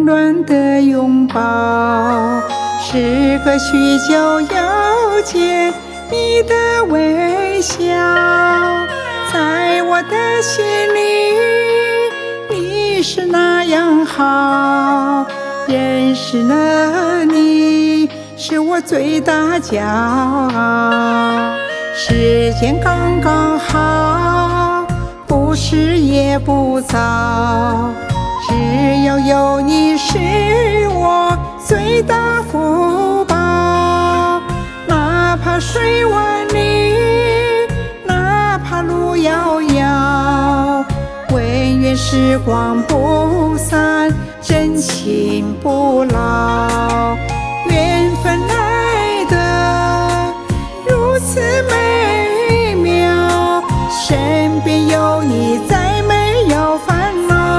暖的拥抱，是个许久要见你的微笑。在我的心里，你是那样好，认识了你，是我最大骄傲。时间刚刚好，不迟也不早，只要有你是我最大福报。哪怕水万里，哪怕路遥遥，唯愿时光不散，真情不老。缘分来得如此美妙，身边有你再没有烦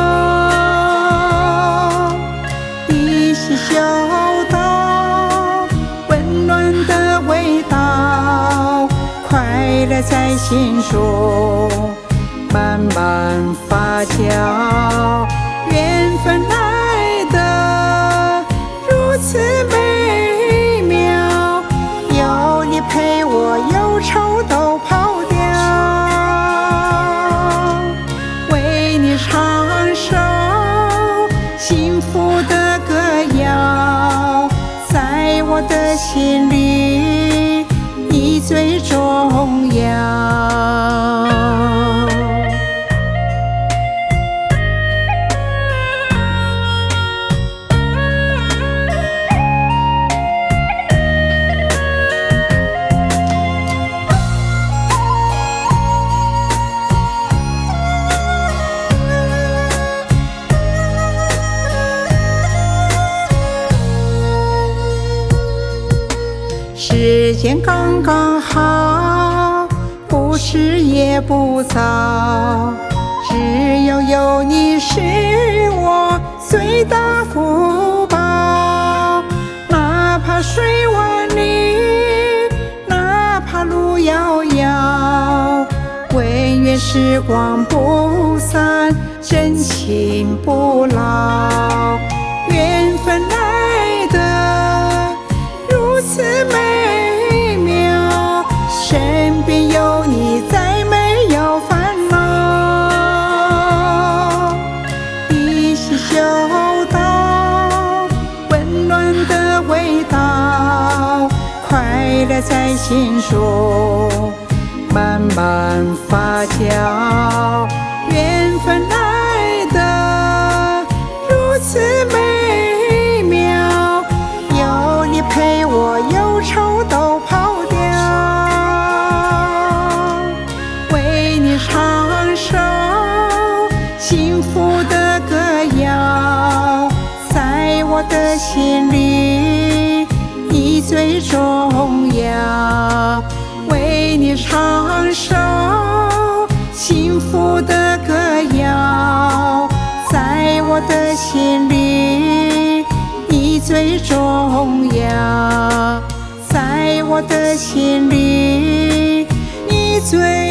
恼。依稀嗅到温暖的味道，快乐在心中慢慢发酵。缘分来得如此美妙，有你陪我，忧愁都抛掉。为你唱首幸福的歌谣，在我的心里，你最重要。时间刚刚好，不迟也不早，只要有你是我最大福报。哪怕水万里，哪怕路遥遥，唯愿时光不散，真情不老。缘分来得如此美妙，身边有你再没有烦恼。依稀嗅到温暖的味道，快乐在心中慢慢发酵。缘分来得如此美妙，有你陪我，忧愁都抛掉。为你唱首幸福的歌谣，在我的心里，你最重要。为你唱首幸福的歌谣，在我的心里，你最重要。在我的心里，你最